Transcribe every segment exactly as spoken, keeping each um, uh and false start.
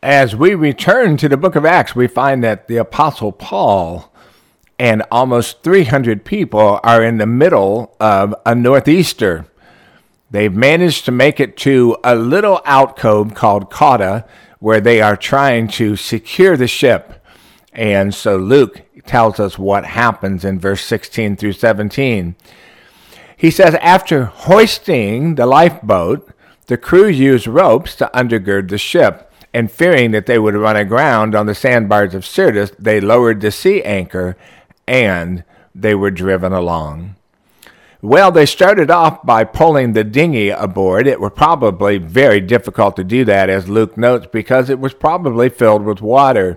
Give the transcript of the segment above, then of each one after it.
As we return to the book of Acts, we find that the Apostle Paul and almost three hundred people are in the middle of a northeaster. They've managed to make it to a little alcove called Cauda, where they are trying to secure the ship. And so Luke tells us what happens in verse sixteen through seventeen. He says, after hoisting the lifeboat, the crew used ropes to undergird the ship, and fearing that they would run aground on the sandbars of Syrtis, they lowered the sea anchor, and they were driven along. Well, they started off by pulling the dinghy aboard. It was probably very difficult to do that, as Luke notes, because it was probably filled with water.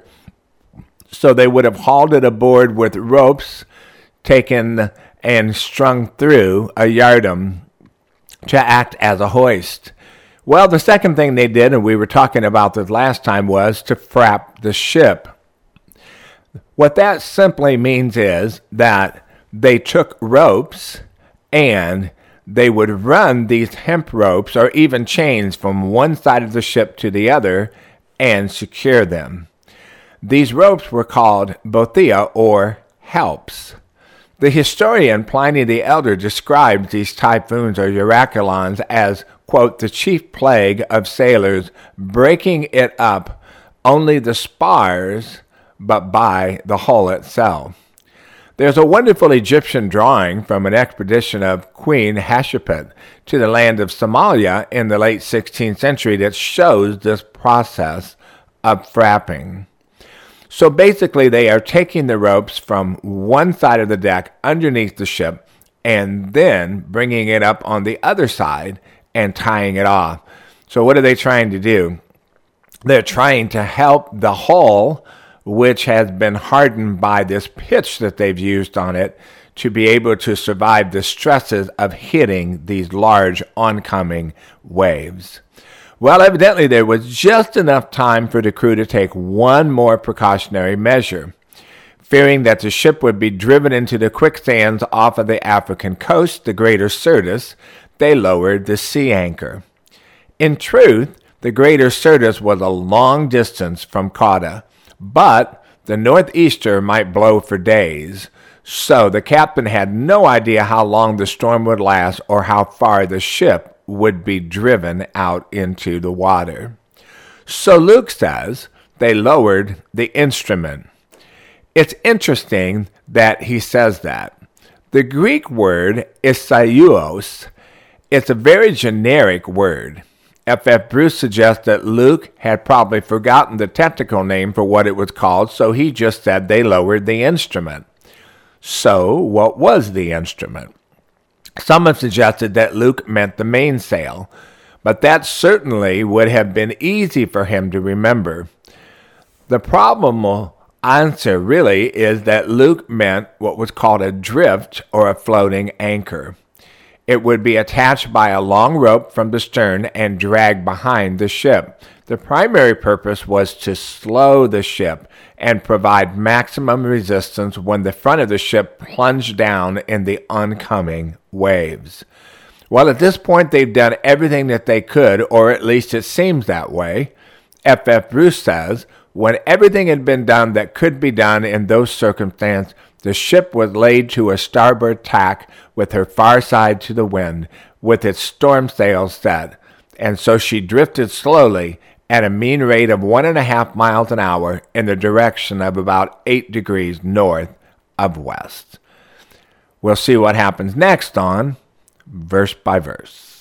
So they would have hauled it aboard with ropes taken and strung through a yardum to act as a hoist. Well, the second thing they did, and we were talking about this last time, was to frap the ship. What that simply means is that they took ropes and they would run these hemp ropes or even chains from one side of the ship to the other and secure them. These ropes were called bothia, or helps. The historian Pliny the Elder describes these typhoons or uraculons as, quote, the chief plague of sailors, breaking it up only the spars, but by the hull itself. There's a wonderful Egyptian drawing from an expedition of Queen Hatshepsut to the land of Somalia in the late sixteenth century that shows this process of frapping. So basically, they are taking the ropes from one side of the deck underneath the ship and then bringing it up on the other side and tying it off. So what are they trying to do? They're trying to help the hull, which has been hardened by this pitch that they've used on it, to be able to survive the stresses of hitting these large oncoming waves. Well, evidently there was just enough time for the crew to take one more precautionary measure. Fearing that the ship would be driven into the quicksands off of the African coast, the Greater Syrtis, they lowered the sea anchor. In truth, the Greater Syrtis was a long distance from Cauda, but the northeaster might blow for days, so the captain had no idea how long the storm would last or how far the ship would be driven out into the water. So Luke says they lowered the instrument. It's interesting that he says that. The Greek word isaios, it's a very generic word. F F Bruce suggests that Luke had probably forgotten the technical name for what it was called, so he just said they lowered the instrument. So, what was the instrument? Some have suggested that Luke meant the mainsail, but that certainly would have been easy for him to remember. The probable answer really is that Luke meant what was called a drift or a floating anchor. It would be attached by a long rope from the stern and dragged behind the ship. The primary purpose was to slow the ship and provide maximum resistance when the front of the ship plunged down in the oncoming waves. Well, at this point, they've done everything that they could, or at least it seems that way. F F Bruce says, when everything had been done that could be done in those circumstances, the ship was laid to a starboard tack with her far side to the wind, with its storm sails set, and so she drifted slowly at a mean rate of one and a half miles an hour in the direction of about eight degrees north of west. We'll see what happens next on Verse by Verse.